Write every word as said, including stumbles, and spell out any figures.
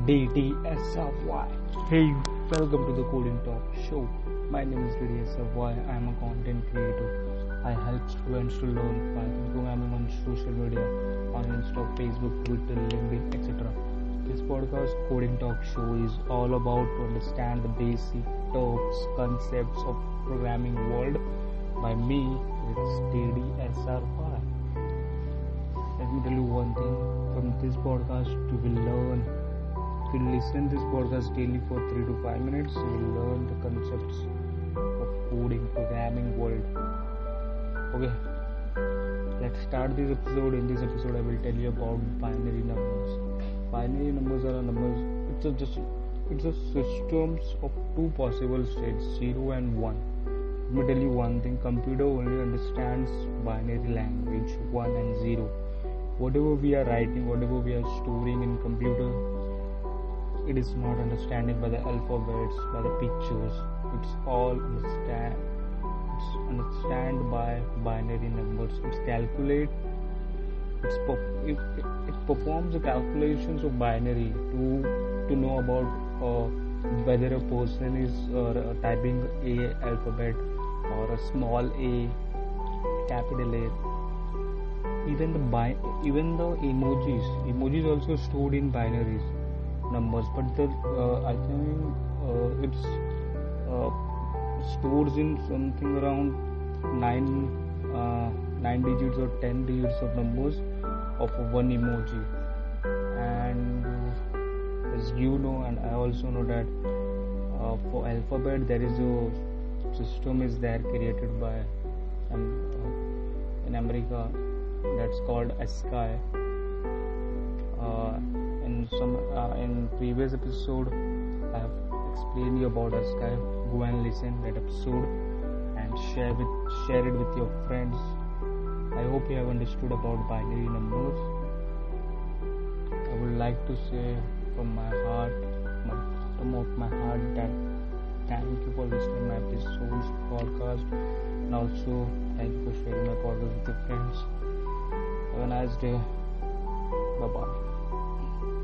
D T S R Y. Hey, welcome to the Coding Talk Show. My name is D T S R Y. I am a content creator. I help students to learn Python programming on social media, on Insta, Facebook, Twitter, LinkedIn, et cetera. This podcast, Coding Talk Show, is all about to understand the basic terms, concepts of programming world. By me, it's D D S R Y. Let me tell you one thing. From this podcast, you will learn. If you listen this podcast daily for three to five minutes, you will learn the concepts of coding, programming world. Okay, let's start this episode. In this episode, I will tell you about binary numbers. Binary numbers are numbers. It's a just it's a systems of two possible states, zero and one. Let me tell you one thing. Computer only understands binary language, one and zero. Whatever we are writing, whatever we are storing in computer, it is not understanding by the alphabets, by the pictures. It's all understand. It's understand by binary numbers. It's calculate. It's it, it performs the calculations of binary to to know about uh, whether a person is uh, typing a alphabet or a small a, capital A. Even the bi- even the emojis, emojis also stored in binaries numbers, but the uh, I think uh, it's uh, stores in something around nine uh, nine digits or ten digits of numbers of one emoji. And uh, as you know, and I also know that uh, for alphabet there is a system is there created by some uh, in America. That's called ASCII. Uh, in some uh, in previous episode, I have explained you about ASCII. Go and listen that episode and share with share it with your friends. I hope you have understood about binary numbers. I would like to say from my heart, my bottom of my heart, that thank you for listening my episodes podcast, and also thank you for sharing my podcast with your friends. Have a nice day. Bye bye.